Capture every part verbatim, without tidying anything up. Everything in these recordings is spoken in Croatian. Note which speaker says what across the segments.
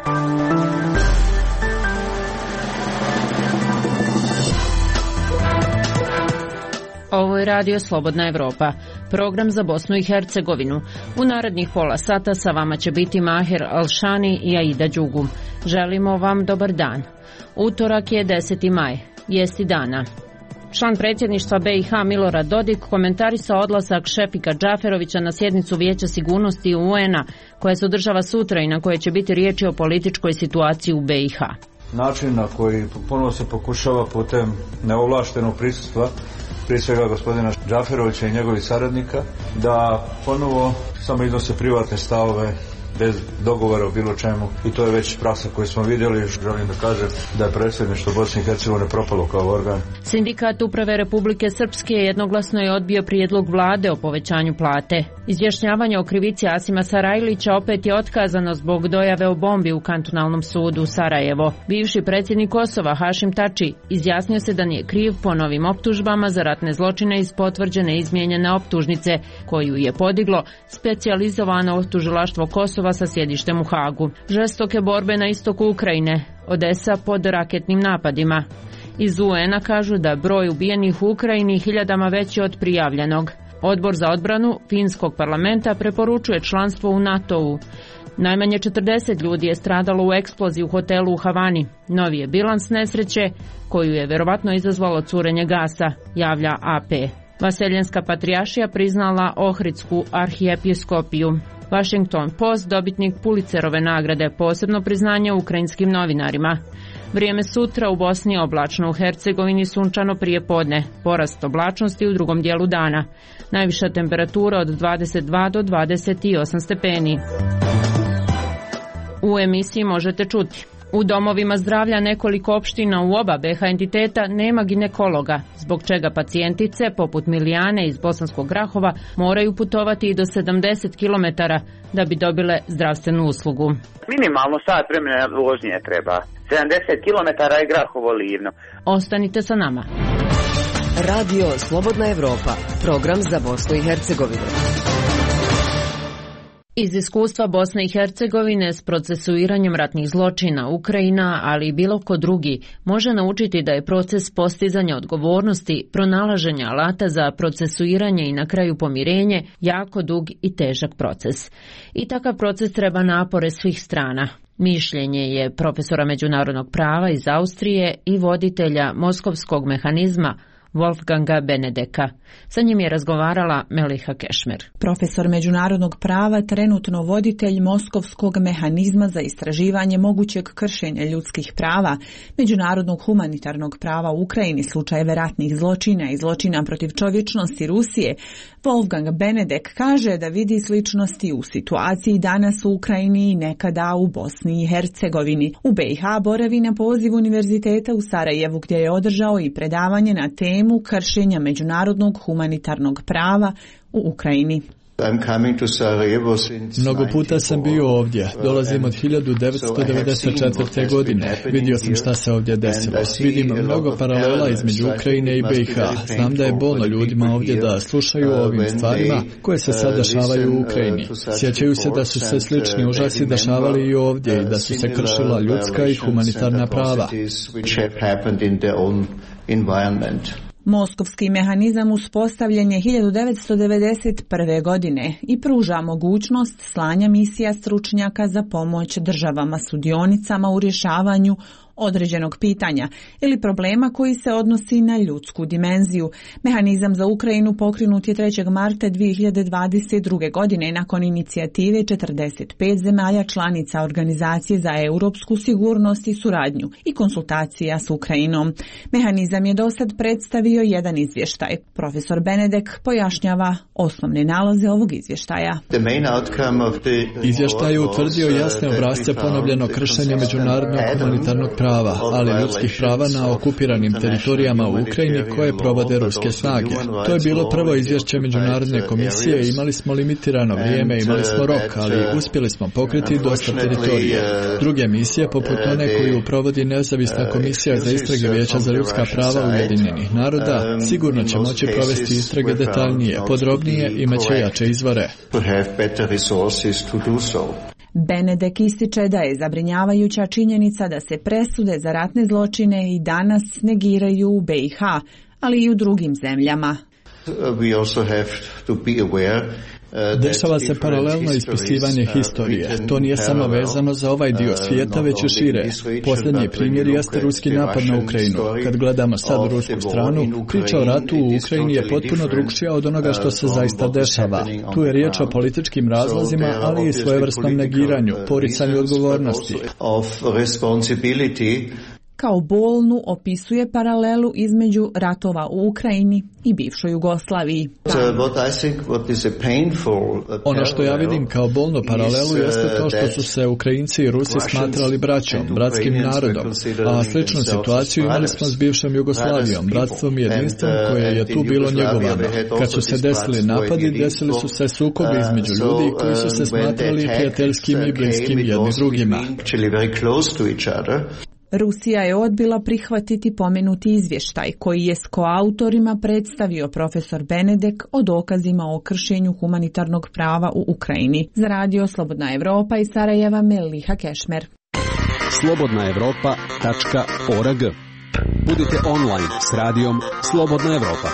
Speaker 1: Ovo je Radio Slobodna Evropa, program za Bosnu i Hercegovinu. U narednih pola sata sa vama će biti Mahir Alšani i Aida Đugum. Želimo vam dobar dan. Utorak je deseti maj, vijesti dana. Član predsjedništva B i H Milorad Dodik komentarisao odlazak Šefika Džaferovića na sjednicu Vijeća sigurnosti U N-a koja se održava sutra i na kojoj će biti riječi o političkoj situaciji u B i H.
Speaker 2: Način na koji ponovo se pokušava putem neovlaštenog prisustva prije svega gospodina Džaferovića i njegovih saradnika da ponovo samo iznose privatne stavove bez dogovora o bilo čemu, i to je već praksa koju smo vidjeli. Želim da kažem da je predsjedništvo Bosne i Hercegovine propalo kao organ.
Speaker 1: Sindikat Uprave Republike Srpske jednoglasno je odbio prijedlog vlade o povećanju plate. Izjašnjavanje o krivici Asima Sarajlića opet je otkazano zbog dojave o bombi u kantonalnom sudu Sarajevo. Bivši predsjednik Kosova Hašim Tači izjasnio se da nije kriv po novim optužbama za ratne zločine iz potvrđene izmijenjene optužnice koju je podiglo specijalizovano tužilaštvo Kosova sa sjedištem u Hagu. Žestoke borbe na istoku Ukrajine, Odesa pod raketnim napadima. Iz U N-a kažu da broj ubijenih u Ukrajini hiljadama veći od prijavljenog. Odbor za odbranu finskog parlamenta preporučuje članstvo u NATO-u. Najmanje četrdeset ljudi je stradalo u eksploziji u hotelu u Havani. Novi je bilans nesreće koju je vjerovatno izazvalo curenje gasa, javlja A P. Vaseljenska patrijaršija priznala Ohridsku arhijepiskopiju. Washington Post, dobitnik Pulitzerove nagrade, posebno priznanje ukrajinskim novinarima. Vrijeme sutra u Bosni oblačno, u Hercegovini sunčano prije podne, porast oblačnosti u drugom dijelu dana. Najviša temperatura od dvadeset dva do dvadeset osam stepeni. U emisiji možete čuti: u domovima zdravlja nekoliko opština u oba B H entiteta nema ginekologa, zbog čega pacijentice, poput Milijane iz Bosanskog Grahova, moraju putovati i do sedamdeset kilometara da bi dobile zdravstvenu uslugu.
Speaker 3: Minimalno sat vremena vožnje treba. sedamdeset kilometara je Grahovo Livno.
Speaker 1: Ostanite sa nama.
Speaker 4: Radio Slobodna Evropa, program za Bosnu i Hercegovinu.
Speaker 1: Iz iskustva Bosne i Hercegovine s procesuiranjem ratnih zločina Ukrajina, ali i bilo ko drugi, može naučiti da je proces postizanja odgovornosti, pronalaženja alata za procesuiranje i na kraju pomirenje jako dug i težak proces. I takav proces treba napore svih strana. Mišljenje je profesora međunarodnog prava iz Austrije i voditelja Moskovskog mehanizma Wolfganga Benedeka. Sa njim je razgovarala Meliha Kešmer.
Speaker 5: Profesor međunarodnog prava, trenutno voditelj Moskovskog mehanizma za istraživanje mogućeg kršenja ljudskih prava, međunarodnog humanitarnog prava u Ukrajini, slučajeve ratnih zločina i zločina protiv čovječnosti Rusije, Wolfgang Benedek kaže da vidi sličnosti u situaciji danas u Ukrajini i nekada u Bosni i Hercegovini. U B i H boravi na poziv Univerziteta u Sarajevu, gdje je održao i predavanje na temu kršenja međunarodnog humanitarnog prava u Ukrajini.
Speaker 6: Mnogo puta sam bio ovdje. Dolazim od hiljadu devetsto devedeset četvrte. godine. Vidio sam šta se ovdje desilo. Vidim mnogo paralela između Ukrajine i B i H. Znam da je bolno ljudima ovdje da slušaju o ovim stvarima koje se sad dešavaju u Ukrajini. Sjećaju se da su se slični užasi dešavali i ovdje i da su se kršila ljudska i humanitarna prava.
Speaker 5: Moskovski mehanizam uspostavljen je hiljadu devetsto devedeset prve. godine i pruža mogućnost slanja misija stručnjaka za pomoć državama sudionicama u rješavanju određenog pitanja ili problema koji se odnosi na ljudsku dimenziju. Mehanizam za Ukrajinu pokrenut je trećeg marta dvije hiljade dvadeset druge. godine nakon inicijative četrdeset pet zemalja članica Organizacije za europsku sigurnost i suradnju i konsultacija s Ukrajinom. Mehanizam je dosad predstavio jedan izvještaj. Profesor Benedek pojašnjava osnovne nalaze ovog izvještaja.
Speaker 6: Izvještaj je utvrdio jasne obrasce ponovljenog kršenja međunarodnog humanitarnog prava, ali ljudskih prava na okupiranim teritorijama u Ukrajini koje provode ruske snage. To je bilo prvo izvješće Međunarodne komisije i imali smo limitirano vrijeme, imali smo rok, ali uspjeli smo pokriti dosta teritorije. Druge misije, poput one koju provodi nezavisna komisija za istrage Vijeća za ljudska prava Ujedinjenih naroda, sigurno će moći provesti istrage detaljnije, podrobnije i imaće jače izvore.
Speaker 5: Benedek ističe da je zabrinjavajuća činjenica da se presude za ratne zločine i danas negiraju u B i H, ali i u drugim zemljama.
Speaker 7: We also have to be aware
Speaker 6: Dešava se paralelno ispisivanje historije. To nije samo vezano za ovaj dio svijeta, već i šire. Posljednji primjer jeste ruski napad na Ukrajinu. Kad gledamo sad rusku stranu, priča o ratu u Ukrajini je potpuno drukčija od onoga što se zaista dešava. Tu je riječ o političkim razlozima, ali i svojevrsnom negiranju, poricanju odgovornosti.
Speaker 5: Kao bolnu opisuje paralelu između ratova u Ukrajini i bivšoj Jugoslaviji.
Speaker 6: Ono što ja vidim kao bolnu paralelu jeste to što su se Ukrajinci i Rusi smatrali braćom, bratskim narodom, a sličnu situaciju imali smo s bivšom Jugoslavijom, bratstvom i jedinstvom koje je tu bilo njegovano. Kad su se desili napadi, desili su se sukobi između ljudi koji su se smatrali prijateljskim i bliskim jedni drugima.
Speaker 5: Rusija je odbila prihvatiti pomenuti izvještaj koji je s koautorima predstavio profesor Benedek o dokazima o kršenju humanitarnog prava u Ukrajini. Za radio Slobodna Evropa iz Sarajeva, Meliha Kešmer.
Speaker 8: slobodna evropa tačka org. Budite online s radijom Slobodna Evropa.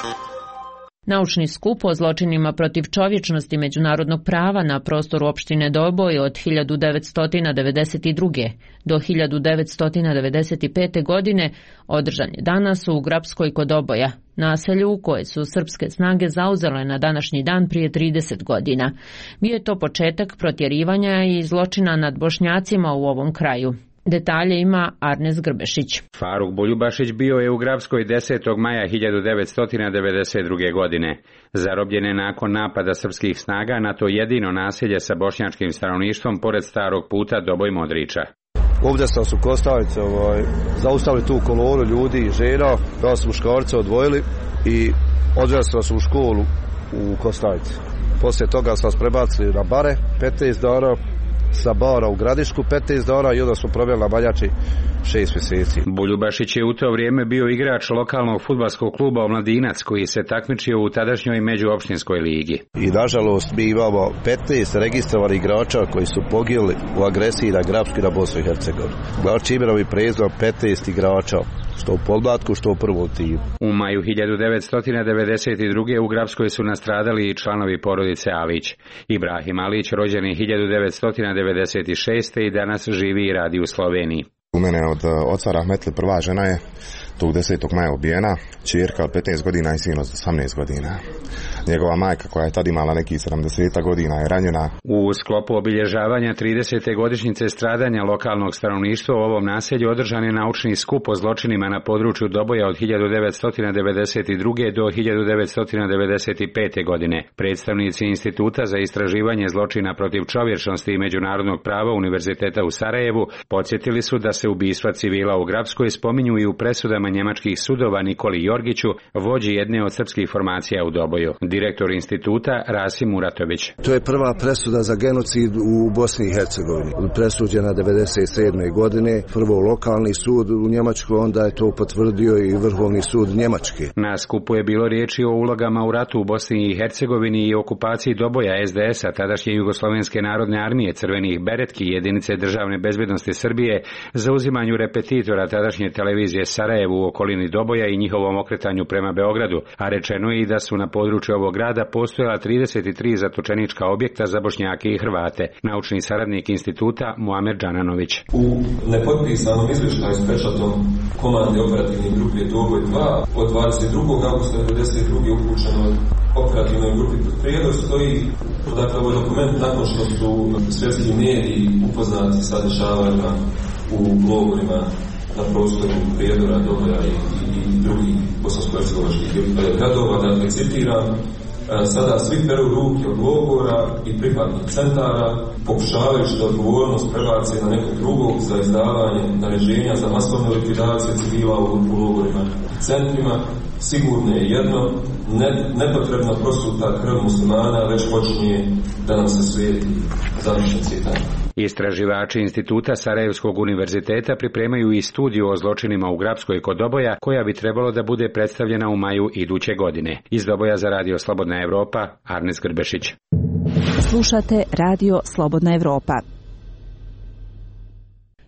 Speaker 1: Naučni skup o zločinima protiv čovječnosti međunarodnog prava na prostoru opštine Doboj od hiljadu devetsto devedeset druge. do hiljadu devetsto devedeset pete. godine održan je danas u Grabskoj kod Doboja, naselju koje su srpske snage zauzele na današnji dan prije trideset godina. Bio je to početak protjerivanja i zločina nad Bošnjacima u ovom kraju. Detalje ima Arnes Grbešić.
Speaker 9: Faruk Buljubašić bio je u Grabskoj desetog maja hiljadu devetsto devedeset druge. godine. Zarobljen je nakon napada srpskih snaga na to jedino naselje sa bošnjačkim stanovništvom pored starog puta Doboj-Modriča.
Speaker 10: Ovdje sam su Kostavice ovaj, zaustavili tu kolonu ljudi i žena, da su muškarce odvojili i odveli su nas u školu u Kostavici. Poslije toga sam nas prebacili na bare petnaest dana, sa bara u Gradišku petnaest dana i onda smo proveli na Maljači šest mjeseci.
Speaker 9: Buljubašić je u to vrijeme bio igrač lokalnog fudbalskog kluba Omladinac koji se takmičio u tadašnjoj međuopštinskoj ligi.
Speaker 10: I nažalost mi imamo petnaest registrovanih igrača koji su poginuli u agresiji na Grabsku i na Bosnu i Hercegovinu. Znači imenom i prezinom petnaest igrača, što u podmlatku, što u prvom timu.
Speaker 9: U maju hiljadu devetsto devedeset druge. u Grabskoj su nastradali i članovi porodice Alić. Ibrahim Alić, rođen je hiljadu devetsto devedeset šeste. i danas živi i radi u Sloveniji.
Speaker 11: U mene od oca Rahmetli prva žena je tog desetog maja ubijena, ćerka od petnaest godina i sin od osamnaest godina. Njegova majka koja je tad imala nekih sedamdeset godina je ranjena.
Speaker 9: U sklopu obilježavanja tridesete godišnjice stradanja lokalnog stanovništva u ovom naselju održan je naučni skup o zločinima na području Doboja od hiljadu devetsto devedeset druge. do hiljadu devetsto devedeset pete. godine. Predstavnici Instituta za istraživanje zločina protiv čovječnosti i međunarodnog prava Univerziteta u Sarajevu podsjetili su da se ubistva civila u Grabskoj spominju i u presudama njemačkih sudova Nikoli Jorgiću, vođi jedne od srpskih formacija u Doboju. Direktor instituta Rasim Muratović.
Speaker 10: To je prva presuda za genocid u Bosni i Hercegovini. Presuđena devedeset sedme. godine, prvo lokalni sud u Njemačkoj, onda je to potvrdio i Vrhovni sud Njemačke.
Speaker 9: Na skupu je bilo riječi o ulogama u ratu u Bosni i Hercegovini i okupaciji Doboja S D S-a, tadašnje Jugoslovenske narodne armije, crvenih beretki, jedinice državne bezbednosti Srbije, za uzimanju repetitora tadašnje televizije Sarajevu u okolini Doboja i njihovom okretanju prema Beogradu, a rečeno je i da su na području ovog grada postojala trideset tri zatočenička objekta za Bošnjake i Hrvate. Naučni saradnik instituta Muamer Džananović.
Speaker 12: U nepotpisanom izvještaju s pečatom komande operativne grupe Doboj dva od dvadeset drugog avgusta devedeset druge. upućeno operativnoj grupi Prijedor stoji, dakle ovaj dokument nakon što su svjetski mediji upoznati sa dešavanjima u logorima na prostoru Prijedora, Doboja i, i, i drugih bosansko-hercegovačkih gradova, dakle citiram, sada svi peru ruke od logora i pripadnih centara, pokušavajući da odgovornost prebace na nekog drugog za izdavanje naređenja za masovne likvidacije civila u, u logorima i centrima. Sigurno je jedno, ne, nepotrebna prosuta krv muslimana već počinje da nam se svijeti. Završen citat.
Speaker 9: Istraživači Instituta Sarajevskog univerziteta pripremaju i studiju o zločinima u Grabskoj kod Doboja, koja bi trebalo da bude predstavljena u maju iduće godine. Iz Doboja za radio Slobodna Evropa, Arnes Grbešić.
Speaker 13: Slušate radio Slobodna Evropa.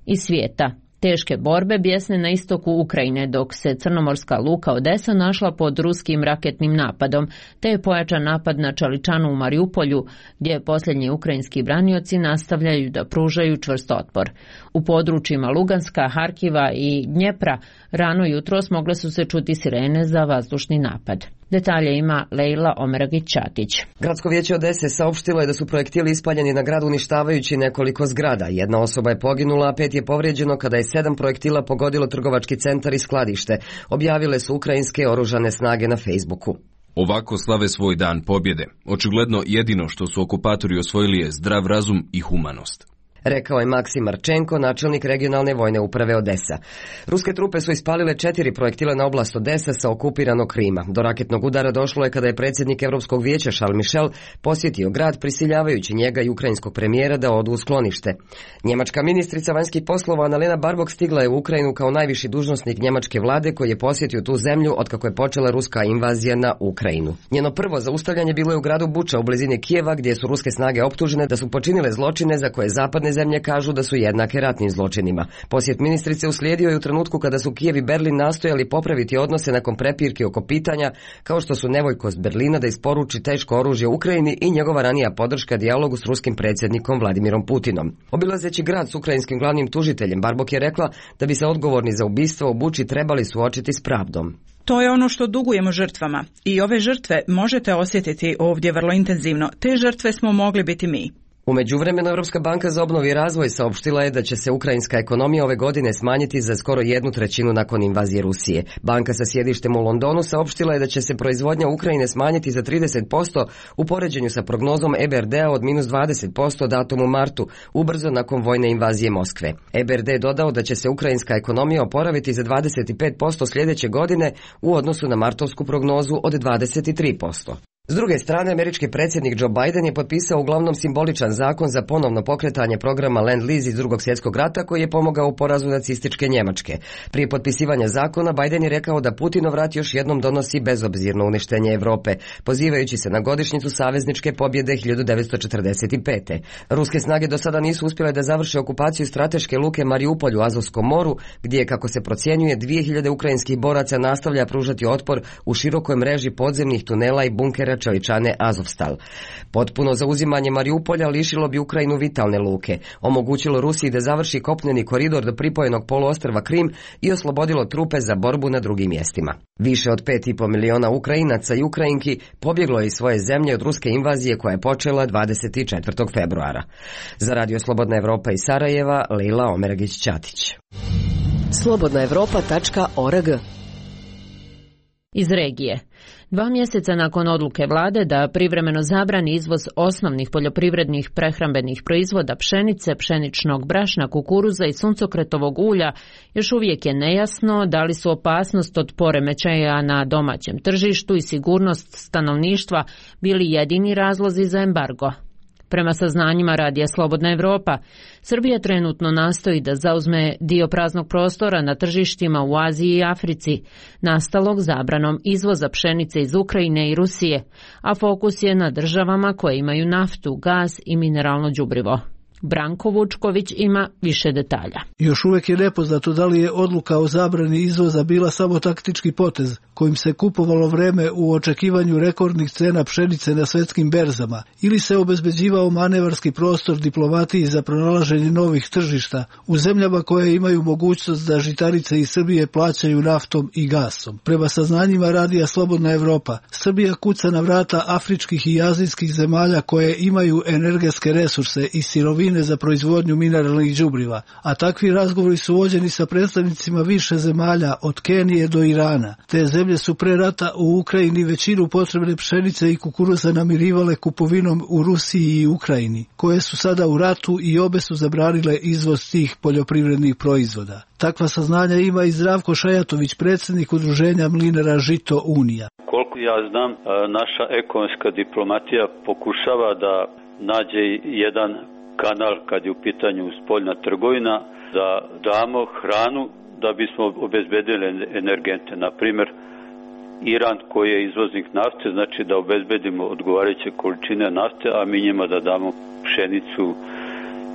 Speaker 1: i svijeta. Teške borbe bjesne na istoku Ukrajine, dok se crnomorska luka Odesa našla pod ruskim raketnim napadom, te je pojačan napad na Čaličanu u Mariupolju, gdje posljednji ukrajinski branioci nastavljaju da pružaju čvrst otpor. U područjima Luganska, Harkiva i Dnjepra rano jutros mogle su se čuti sirene za vazdušni napad. Detalje ima Lejla Omeragić-Ćatić.
Speaker 13: Gradsko vijeće Odese saopštilo je da su projektili ispaljeni na grad uništavajući nekoliko zgrada. Jedna osoba je poginula, a pet je povrijeđeno kada je sedam projektila pogodilo trgovački centar i skladište, objavile su ukrajinske oružane snage na Facebooku.
Speaker 14: Ovako slave svoj dan pobjede. Očigledno jedino što su okupatori osvojili je zdrav razum i humanost,
Speaker 13: rekao je Maksim Marčenko, načelnik regionalne vojne uprave Odesa. Ruske trupe su ispalile četiri projektila na oblast Odesa sa okupiranog Krima. Do raketnog udara došlo je kada je predsjednik Europskog vijeća Charles Michel posjetio grad, prisiljavajući njega i ukrajinskog premijera da odu u sklonište. Njemačka ministrica vanjskih poslova Annalena Baerbock stigla je u Ukrajinu kao najviši dužnosnik njemačke vlade koji je posjetio tu zemlju otkako je počela ruska invazija na Ukrajinu. Njeno prvo zaustavljanje bilo je u gradu Buča u blizini Kijeva, gdje su ruske snage optužene da su počinile zločine za koje zapadne zemlje kažu da su jednake ratnim zločinima. Posjet ministrice uslijedio je u trenutku kada su Kijev i Berlin nastojali popraviti odnose nakon prepirki oko pitanja kao što su nevoljkost Berlina da isporuči teško oružje Ukrajini i njegova ranija podrška dijalogu s ruskim predsjednikom Vladimirom Putinom. Obilazeći grad s ukrajinskim glavnim tužiteljem, Baerbock je rekla da bi se odgovorni za ubistvo u Buči trebali suočiti s pravdom.
Speaker 15: To je ono što dugujemo žrtvama i ove žrtve možete osjetiti ovdje vrlo intenzivno. Te žrtve smo mogli biti mi.
Speaker 13: U međuvremenu Europska banka za obnovu i razvoj saopštila je da će se ukrajinska ekonomija ove godine smanjiti za skoro jednu trećinu nakon invazije Rusije. Banka sa sjedištem u Londonu saopštila je da će se proizvodnja Ukrajine smanjiti za trideset posto u poređenju sa prognozom E B R D-a od minus dvadeset posto datum u martu, ubrzo nakon vojne invazije Moskve. E B R D je dodao da će se ukrajinska ekonomija oporaviti za dvadeset pet posto sljedeće godine u odnosu na martovsku prognozu od dvadeset tri posto. S druge strane, američki predsjednik Joe Biden je potpisao uglavnom simboličan zakon za ponovno pokretanje programa Lend-Lease iz drugog svjetskog rata koji je pomogao u porazu nacističke Njemačke. Prije potpisivanja zakona Biden je rekao da Putinov rat još jednom donosi bezobzirno uništenje Europe, pozivajući se na godišnjicu savezničke pobjede hiljadu devetsto četrdeset pete. Ruske snage do sada nisu uspjele da završe okupaciju strateške luke Mariupolj u Azovskom moru, gdje, kako se procjenjuje, dvije hiljade ukrajinskih boraca nastavlja pružati otpor u širokoj mreži podzemnih tunela i bunkera Čeličane Azovstal. Potpuno zauzimanje Mariupolja lišilo bi Ukrajinu vitalne luke, omogućilo Rusiji da završi kopneni koridor do pripojenog poluostrva Krim i oslobodilo trupe za borbu na drugim mjestima. Više od pet i pol miliona Ukrajinaca i Ukrajinki pobjeglo je iz svoje zemlje od ruske invazije koja je počela dvadeset četvrtog februara. Za Radio Slobodna Evropa iz Sarajeva, Lejla Omeragić-Ćatić.
Speaker 4: slobodna evropa tačka org.
Speaker 1: Iz regije. Dva mjeseca nakon odluke vlade da privremeno zabrani izvoz osnovnih poljoprivrednih prehrambenih proizvoda pšenice, pšeničnog brašna, kukuruza i suncokretovog ulja, još uvijek je nejasno da li su opasnost od poremećaja na domaćem tržištu i sigurnost stanovništva bili jedini razlozi za embargo. Prema saznanjima Radija Slobodna Evropa, Srbija trenutno nastoji da zauzme dio praznog prostora na tržištima u Aziji i Africi, nastalog zabranom izvoza pšenice iz Ukrajine i Rusije, a fokus je na državama koje imaju naftu, gaz i mineralno đubrivo. Branko Vučković ima više detalja.
Speaker 16: Još uvijek je nepoznato da li je odluka o zabrani izvoza bila samo taktički potez kojim se kupovalo vreme u očekivanju rekordnih cena pšenice na svjetskim berzama ili se obezbeđivao manevarski prostor diplomatiji za pronalaženje novih tržišta u zemljama koje imaju mogućnost da žitarice iz Srbije plaćaju naftom i gasom. Prema saznanjima Radija Slobodna Evropa, Srbija kuca na vrata afričkih i azijskih zemalja koje imaju energetske resurse i sirovine za proizvodnju mineralnih đubriva, a takvi razgovori su vođeni sa predstavnicima više zemalja od Kenije do Irana. Te zemlje su pre rata u Ukrajini većinu potrebne pšenice i kukuruza namirivale kupovinom u Rusiji i Ukrajini, koje su sada u ratu i obe su zabranile izvoz tih poljoprivrednih proizvoda. Takva saznanja ima i Zdravko Šajatović, predsjednik udruženja mlinara Žito Unija.
Speaker 17: Koliko ja znam, naša ekonomska diplomatija pokušava da nađe jedan kanal kad je u pitanju spoljna trgovina, da damo hranu da bismo obezbedili energente. Na primjer, Iran koji je izvoznik nafte, znači da obezbedimo odgovarajuće količine nafte, a mi njima da damo pšenicu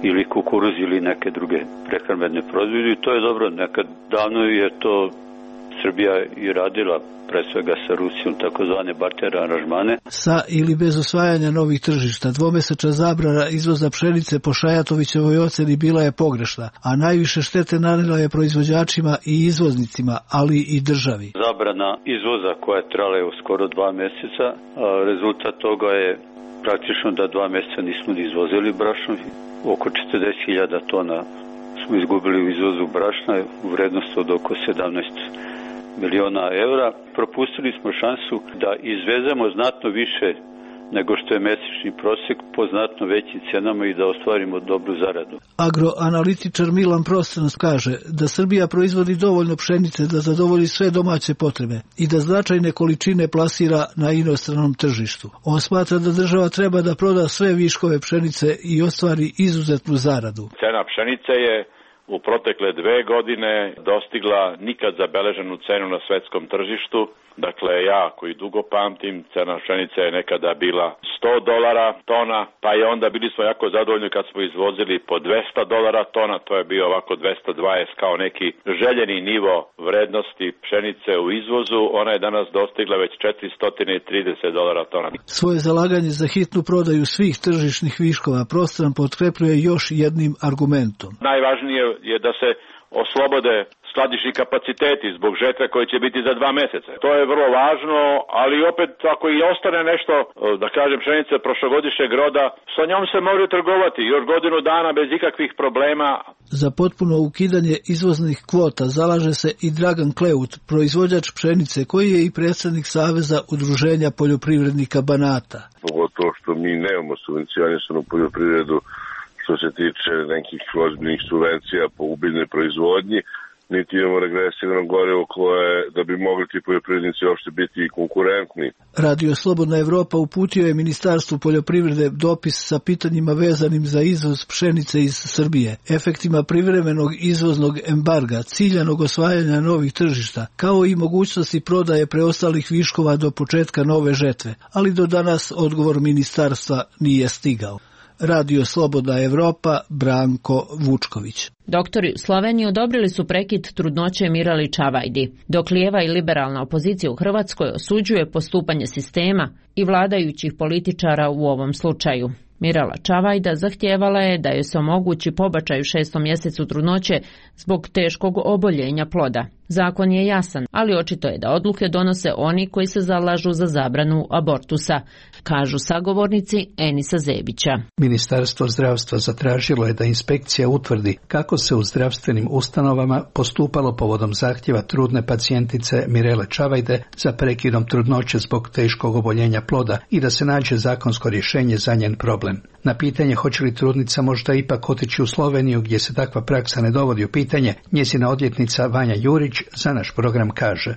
Speaker 17: ili kukuruz ili neke druge prehrambene proizvode i to je dobro. Nekad davno je to Srbija i radila, pre svega sa Rusijom, takozvane barter aranžmane.
Speaker 16: Sa ili bez osvajanja novih tržišta, dvomesečna zabrana izvoza pšenice po Šajatovićevoj oceni bila je pogrešna, a najviše štete nanela je proizvođačima i izvoznicima, ali i državi.
Speaker 17: Zabrana izvoza koja je trajala je skoro dva mjeseca, a rezultat toga je praktično da dva mjeseca nismo ni izvozili brašno, oko četrdeset hiljada tona smo izgubili u izvozu brašna u vrednosti od oko sedamnaest miliona evra. Propustili smo šansu da izvezemo znatno više nego što je mesečni prosjek po znatno većim cenama i da ostvarimo dobru zaradu.
Speaker 16: Agroanalitičar Milan Prostanac kaže da Srbija proizvodi dovoljno pšenice da zadovolji sve domaće potrebe i da značajne količine plasira na inostranom tržištu. On smatra da država treba da proda sve viškove pšenice i ostvari izuzetnu zaradu.
Speaker 18: Cena pšenice je u protekle dve godine dostigla nikad zabeleženu cenu na svetskom tržištu. Dakle, ja koji dugo pamtim, cena pšenice je nekada bila sto dolara tona, pa je onda bili smo jako zadovoljni kad smo izvozili po dvesta dolara tona, to je bio ovako dvesta dvadeset kao neki željeni nivo vrednosti pšenice u izvozu, ona je danas dostigla već četiristo trideset dolara tona.
Speaker 16: Svoje zalaganje za hitnu prodaju svih tržišnih viškova Prostran potkrepljuje još jednim argumentom.
Speaker 18: Najvažnije je da se oslobode skladišni kapaciteti zbog žetve koje će biti za dva mjeseca. To je vrlo važno, ali opet ako i ostane nešto, da kažem, pšenice prošlogodišnjeg roda, sa njom se može trgovati još godinu dana bez ikakvih problema.
Speaker 16: Za potpuno ukidanje izvoznih kvota zalaže se i Dragan Kleut, proizvođač pšenice, koji je i predsjednik Saveza udruženja poljoprivrednika Banata.
Speaker 19: Pogotovo što mi nemamo subvencionisanu poljoprivredu što se tiče nekih ozbiljnih subvencija po ubiljnoj proizvodnji, niti imamo regresivno gorivo koje da bi mogli ti poljoprivrednici uopšte biti konkurentni.
Speaker 16: Radio Slobodna Evropa uputio je Ministarstvu poljoprivrede dopis sa pitanjima vezanim za izvoz pšenice iz Srbije, efektima privremenog izvoznog embarga, ciljanog osvajanja novih tržišta, kao i mogućnosti prodaje preostalih viškova do početka nove žetve, ali do danas odgovor ministarstva nije stigao. Radio Slobodna Evropa, Branko Vučković.
Speaker 1: Doktori u Sloveniji odobrili su prekid trudnoće Mirali Čavajdi, dok lijeva i liberalna opozicija u Hrvatskoj osuđuje postupanje sistema i vladajućih političara u ovom slučaju. Mirala Čavajda zahtijevala je da joj se omogući pobačaj u šestom mjesecu trudnoće zbog teškog oboljenja ploda. Zakon je jasan, ali očito je da odluke donose oni koji se zalažu za zabranu abortusa, kažu sagovornici Enisa Zebića.
Speaker 20: Ministarstvo zdravstva zatražilo je da inspekcija utvrdi kako se u zdravstvenim ustanovama postupalo povodom zahtjeva trudne pacijentice Mirele Čavajde za prekidom trudnoće zbog teškog oboljenja ploda i da se nađe zakonsko rješenje za njen problem. Na pitanje hoće li trudnica možda ipak otići u Sloveniju gdje se takva praksa ne dovodi u pitanje, njezina odvjetnica Vanja Jurić za naš program kaže: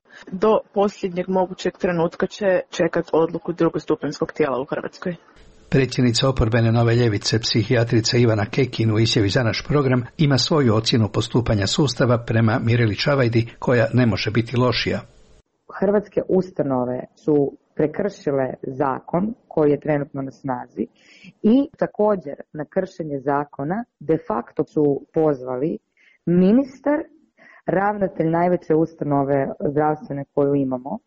Speaker 21: do posljednjeg mogućeg trenutka će čekati odluku drugostupanjskog tijela u Hrvatskoj.
Speaker 20: Predsjednica oporbene Nove ljevice, psihijatrica Ivana Kekin u izjavi za naš program ima svoju ocjenu postupanja sustava prema Mireli Čavajdi koja ne može biti lošija.
Speaker 22: Hrvatske ustanove su prekršile zakon koji je trenutno na snazi i također na kršenje zakona de facto su pozvali ministar, ravnatelj najveće ustanove zdravstvene koju imamo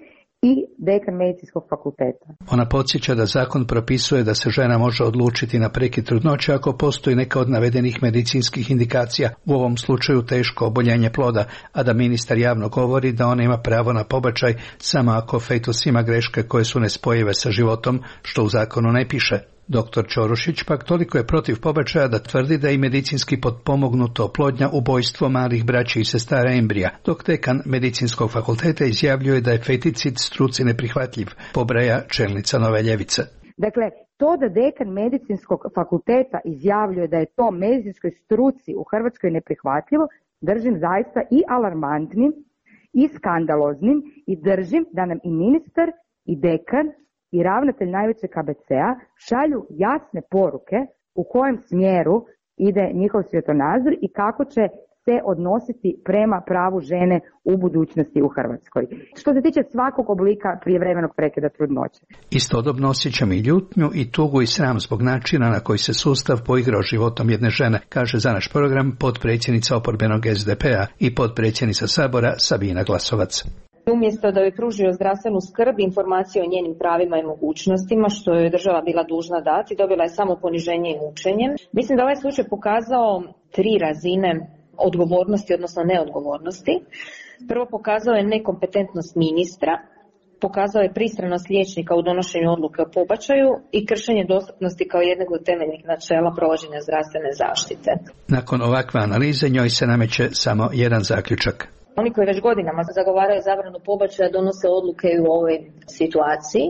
Speaker 22: i dekan medicinskog fakulteta.
Speaker 20: Ona podsjeća da zakon propisuje da se žena može odlučiti na prekid trudnoće ako postoji neka od navedenih medicinskih indikacija, u ovom slučaju teško oboljenje ploda, a da ministar javno govori da ona ima pravo na pobačaj samo ako fetus ima greške koje su nespojive sa životom, što u zakonu ne piše. Doktor Ćorušić pak toliko je protiv pobačaja da tvrdi da je i medicinski potpomognuto oplodnja ubojstvo malih braći i sestara embrija, dok dekan medicinskog fakulteta izjavljuje da je feticid struci neprihvatljiv, pobraja čelnica Nove ljevice.
Speaker 22: Dakle, to da dekan medicinskog fakulteta izjavljuje da je to medicinskoj struci u Hrvatskoj neprihvatljivo, držim zaista i alarmantnim i skandaloznim i držim da nam i ministar i dekan i ravnatelj najvećeg K B C-a šalju jasne poruke u kojem smjeru ide njihov svjetonazor i kako će se odnositi prema pravu žene u budućnosti u Hrvatskoj. Što se tiče svakog oblika prijevremenog prekida trudnoće.
Speaker 20: Istodobno osjećam i ljutnju i tugu i sram zbog načina na koji se sustav poigrao životom jedne žene, kaže za naš program potpredsjednica oporbenog es de pe a i potpredsjednica Sabora Sabina Glasovac.
Speaker 2: Umjesto da joj pružio zdravstvenu skrb, informacije o njenim pravima i mogućnostima, što joj je država bila dužna dati, dobila je samo poniženje i mučenje. Mislim da ovaj slučaj pokazao tri razine odgovornosti, odnosno neodgovornosti. Prvo, pokazao je nekompetentnost ministra, pokazao je pristranost liječnika u donošenju odluke o pobačaju i kršenje dostupnosti kao jednog od temeljnih načela provođenja zdravstvene zaštite.
Speaker 20: Nakon ovakve analize njoj se nameće samo jedan zaključak.
Speaker 2: Oni koji već godinama zagovaraju zabranu pobačaja donose odluke u ovoj situaciji,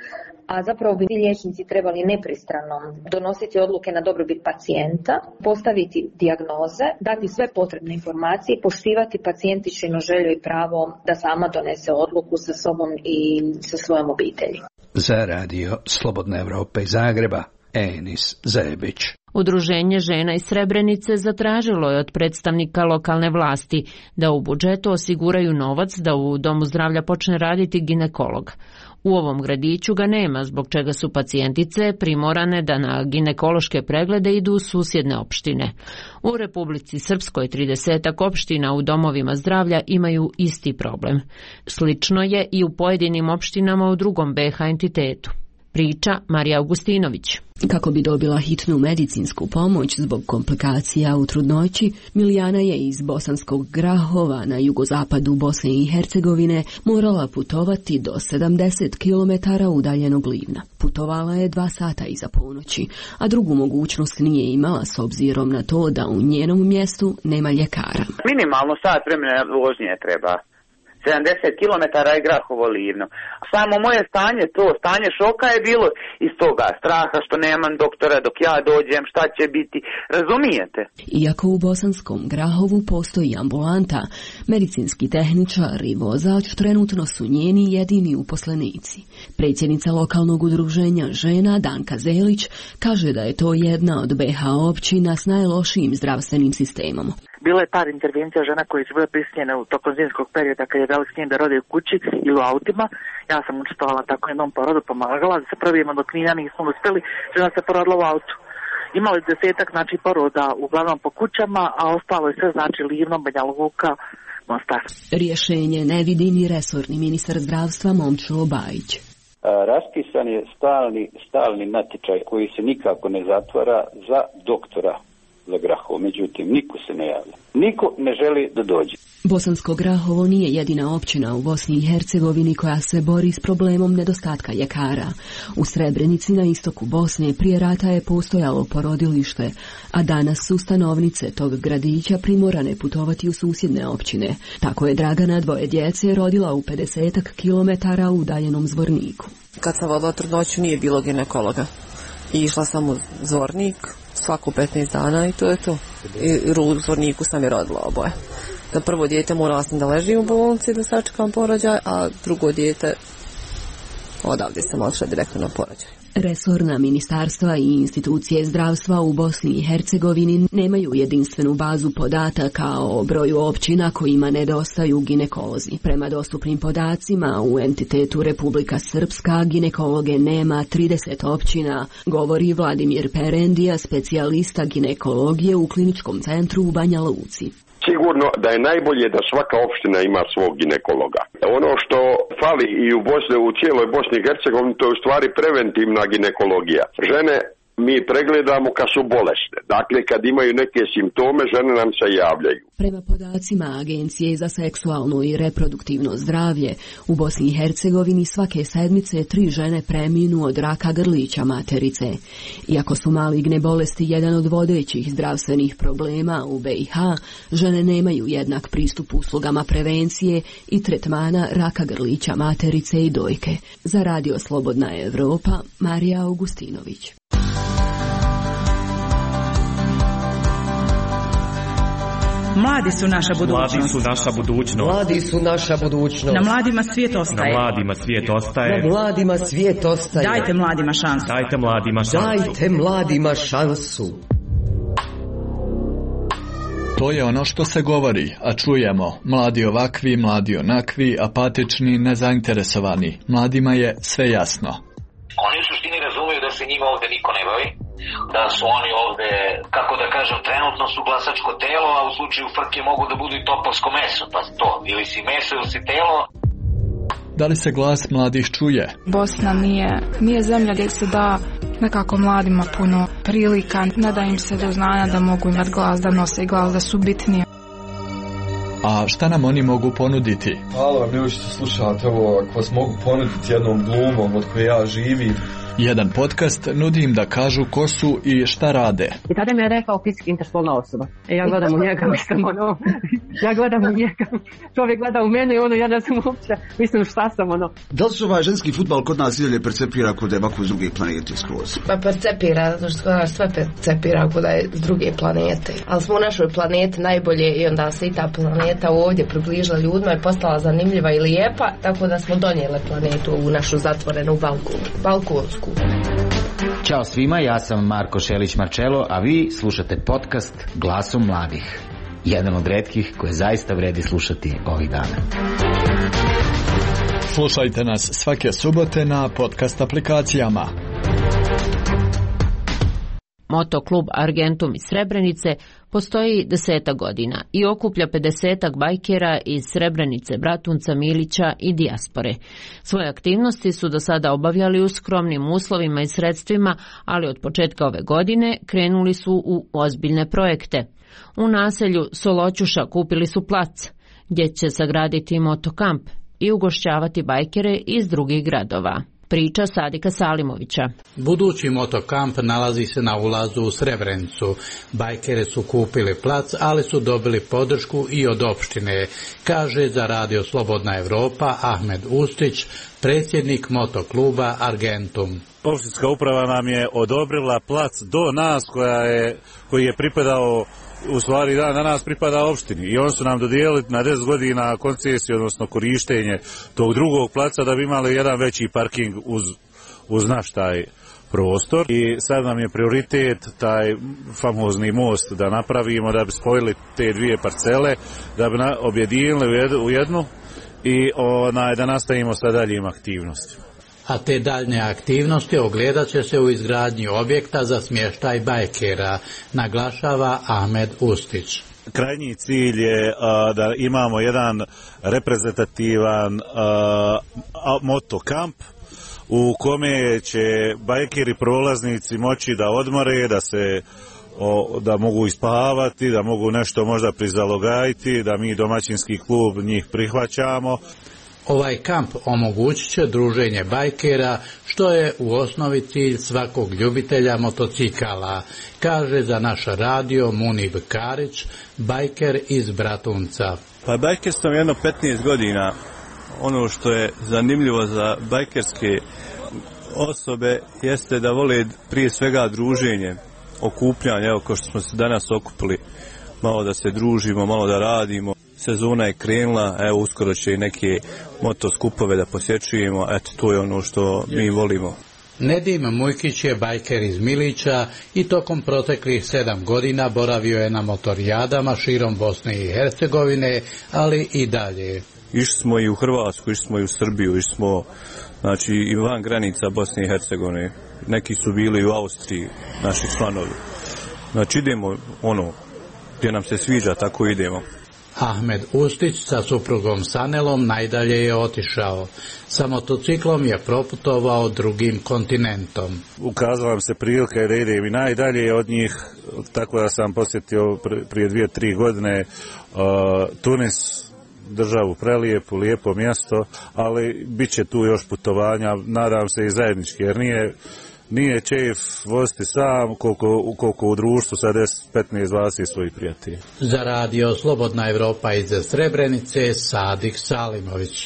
Speaker 2: a zapravo bi liječnici trebali nepristrano donositi odluke na dobrobit pacijenta, postaviti dijagnoze, dati sve potrebne informacije, poštivati pacijentičinu želju i pravo da sama donese odluku sa sobom i sa svojom obitelji.
Speaker 20: Za radio Slobodne Evrope iz Zagreba, Enis Zebić.
Speaker 1: Udruženje žena iz Srebrenice zatražilo je od predstavnika lokalne vlasti da u budžetu osiguraju novac da u domu zdravlja počne raditi ginekolog. U ovom gradiću ga nema, zbog čega su pacijentice primorane da na ginekološke preglede idu u susjedne opštine. U Republici Srpskoj tridesetak opština u domovima zdravlja imaju isti problem. Slično je i u pojedinim opštinama u drugom be ha entitetu. Priča Marija Augustinović.
Speaker 3: Kako bi dobila hitnu medicinsku pomoć zbog komplikacija u trudnoći, Milijana je iz Bosanskog Grahova na jugozapadu Bosne i Hercegovine morala putovati do sedamdeset kilometara udaljenog Livna. Putovala je dva sata iza ponoći, a drugu mogućnost nije imala s obzirom na to da u njenom mjestu nema ljekara.
Speaker 23: Minimalno sat vremena vožnje treba. sedamdeset kilometara je Grahovo Livno. Samo moje stanje, to stanje šoka je bilo iz toga straha što nemam doktora dok ja dođem, šta će biti, razumijete?
Speaker 3: Iako u Bosanskom Grahovu postoji ambulanta, medicinski tehničar i vozač trenutno su njeni jedini uposlenici. Predsjednica lokalnog udruženja žena Danka Zelić kaže da je to jedna od be ha općina s najlošijim zdravstvenim sistemom.
Speaker 24: Bilo je par intervencija žena koje su bile prisiljene u tokom zimskog perioda kad je dali s njim da rode u kući ili u autima. Ja sam učestvovala tako jednom porodu, pomagala da se prvijemo dok Nina nismo uspjeli, žena se porodila u autu. Imali desetak znači poroda uglavnom po kućama, a ostalo je sve znači Livno, Banja Luka, Mostar.
Speaker 3: Rješenje ne vidi ni resorni ministar zdravstva Momčilo Bajić.
Speaker 25: Raspisan je stalni, stalni natječaj koji se nikako ne zatvara za doktora za Grahovo, međutim niko se ne javlja. Niko ne želi da dođe.
Speaker 3: Bosansko Grahovo nije jedina općina u Bosni i Hercegovini koja se bori s problemom nedostatka ljekara. U Srebrenici na istoku Bosne prije rata je postojalo porodilište, a danas su stanovnice tog gradića primorane putovati u susjedne općine. Tako je Dragana dvoje djece rodila u pedesetak kilometara u udaljenom Zvorniku.
Speaker 26: Kad sam vodila trudnoću nije bilo ginekologa. I išla sam u Zvornik svaku petnaest dana i to je to. I u Zvorniku sam je rodila oboje. Da prvo dijete morala sam da ležim u bolnici da sačekam porođaj, a drugo dijete odavde sam odšla direktno na porođaj.
Speaker 3: Resorna ministarstva i institucije zdravstva u Bosni i Hercegovini nemaju jedinstvenu bazu podataka o broju općina kojima nedostaju ginekolozi. Prema dostupnim podacima u entitetu Republika Srpska ginekologe nema trideset općina, govori Vladimir Perendija, specijalista ginekologije u kliničkom centru u Banja Luci.
Speaker 27: Sigurno da je najbolje da svaka opština ima svog ginekologa. Ono što fali i u Bosni, u cijeloj Bosni i Hercegovini, to je u stvari preventivna ginekologija. Žene mi pregledamo kad su bolesne. Dakle, kad imaju neke simptome, žene nam se javljaju.
Speaker 3: Prema podacima Agencije za seksualno i reproduktivno zdravlje, u Bosni i Hercegovini svake sedmice tri žene preminu od raka grlića materice. Iako su maligne bolesti jedan od vodećih zdravstvenih problema u be i ha, žene nemaju jednak pristup uslugama prevencije i tretmana raka grlića materice i dojke. Za Radio Slobodna Evropa, Marija Augustinović.
Speaker 15: Mladi su naša budućnost.
Speaker 28: Mladi su naša budućnost.
Speaker 13: Mladi su naša budućnost.
Speaker 15: Na mladima svijet ostaje.
Speaker 28: Na mladima svijet ostaje.
Speaker 13: Na mladima svijet ostaje.
Speaker 15: Dajte mladima šansu.
Speaker 28: Dajte mladima šansu.
Speaker 13: Dajte mladima šansu.
Speaker 5: To je ono što se govori, a čujemo. Mladi ovakvi, mladi onakvi, apatični, nezainteresovani. Mladima je sve jasno.
Speaker 6: Oni u suštini razumiju da se njima ovde niko ne bavi, da su oni ovde, kako da kažem, trenutno su glasačko telo, a u slučaju frke mogu da budu i topovsko meso, pa to, ili si meso ili si telo.
Speaker 5: Da li se glas mladih čuje?
Speaker 7: Bosna nije, nije zemlja gdje se da nekako mladima puno prilika, ne da im se do znanja da mogu imati glas, da nose glas, da su bitnije.
Speaker 5: A šta nam oni mogu ponuditi?
Speaker 8: Hvala vam ljudi što slušate ovo, ako vas mogu ponuditi jednom glumom od koje ja živim.
Speaker 5: Jedan podcast nudi im da kažu ko su i šta rade.
Speaker 9: I tada mi je rekao fizički interspolna osoba. E ja gledam u njega, mislim ono, ja gledam u njega, čovjek gleda u mene i ono, ja ne znam uopće, mislim šta sam ono.
Speaker 10: Da li se ovaj ženski fudbal kod nas idalje percepira kod da je ovako s druge planete skroz?
Speaker 11: Pa percepira, zato što sve percepira kod da je s druge planete. Ali smo u našoj planeti najbolje i onda se i ta planeta ovdje približila ljudima i postala zanimljiva i lijepa, tako da smo donijeli planetu u našu zatvorenu balkon, balkonsku.
Speaker 12: Ćao svima, ja sam Marko Šelić-Marčelo, a vi slušate podcast Glasom mladih. Jedan od retkih koje zaista vredi slušati ovih dana.
Speaker 5: Slušajte nas svake subote na podcast aplikacijama.
Speaker 1: Motoklub Argentum iz Srebrenice postoji deseta godina i okuplja pedesetak bajkera iz Srebrenice, Bratunca, Milića i dijaspore. Svoje aktivnosti su do sada obavljali u skromnim uslovima i sredstvima, ali od početka ove godine krenuli su u ozbiljne projekte. U naselju Soloćuša kupili su plac, gdje će sagraditi motokamp i ugošćavati bajkere iz drugih gradova. Priča Sadika Salimovića.
Speaker 29: Budući motokamp nalazi se na ulazu u Srebrenicu. Bajkere su kupili plac, ali su dobili podršku i od opštine, kaže za Radio Slobodna Evropa Ahmed Ustić, predsjednik motokluba Argentum.
Speaker 30: Opštinska uprava nam je odobrila plac do nas koja je, koji je pripadao, u stvari da, na nas pripada opštini i oni su nam dodijelili na deset godina koncesiju, odnosno korištenje tog drugog placa da bi imali jedan veći parking uz, uz naš taj prostor i sad nam je prioritet taj famozni most da napravimo, da bi spojili te dvije parcele, da bi na, objedinili u jednu, u jednu i onaj, da nastavimo sa daljim aktivnostima.
Speaker 29: A te daljne aktivnosti ogledat će se u izgradnji objekta za smještaj bajkera, naglašava Ahmed Ustić.
Speaker 30: Krajnji cilj je a, da imamo jedan reprezentativan a, a, motokamp u kome će bajkeri prolaznici moći da odmore, da se o, da mogu ispavati, da mogu nešto možda prizalogajiti, da mi domaćinski klub njih prihvaćamo.
Speaker 29: Ovaj kamp omogućit će druženje bajkera, što je u osnovi cilj svakog ljubitelja motocikala, kaže za naš radio Munib Karić, bajker iz Bratunca.
Speaker 8: Pa bajkerstvom jedno petnaest godina. Ono što je zanimljivo za bajkerske osobe jeste da vole prije svega druženje, okupljanje, evo kao što smo se danas okupili, malo da se družimo, malo da radimo. Sezona je krenula, evo uskoro će i neke motoskupove da posjećujemo, eto to je ono što mi volimo.
Speaker 29: Nedim Mujkić je bajker iz Milića i tokom proteklih sedam godina boravio je na motorijadama širom Bosne i Hercegovine, ali i dalje.
Speaker 8: Išli smo i u Hrvatsku, išli smo i u Srbiju, išli smo znači, i van granica Bosne i Hercegovine. Neki su bili u Austriji, naši članovi. Znači idemo ono gdje nam se sviđa, tako idemo.
Speaker 29: Ahmed Ustić sa suprugom Sanelom najdalje je otišao. Sa motociklom je proputovao drugim kontinentom.
Speaker 30: Ukazala nam se prilika da idem i najdalje od njih, tako da sam posjetio prije dvije, tri godine uh, Tunis, državu prelijepu, lijepo mjesto, ali bit će tu još putovanja, nadam se i zajednički, jer nije Nije čef voziti sam koliko, koliko u društvu sa deset, petnaest, dvadeset svojih prijatelja.
Speaker 29: Za radio Slobodna Evropa iz Srebrenice, Sadik Salimović.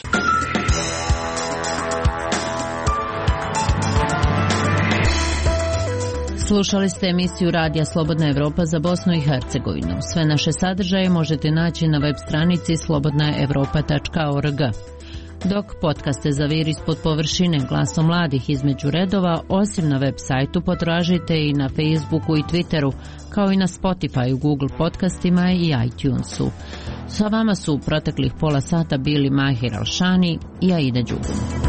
Speaker 1: Slušali ste emisiju Radija Slobodna Evropa za Bosnu i Hercegovinu. Sve naše sadržaje možete naći na web stranici slobodna evropa tačka org. Dok podcaste Zavir ispod površine Glasom mladih između redova, osim na web sajtu, potražite i na Facebooku i Twitteru, kao i na Spotify, Google podcastima i iTunesu. Sa vama su u proteklih pola sata bili Mahir Alšani i Aida Đugum.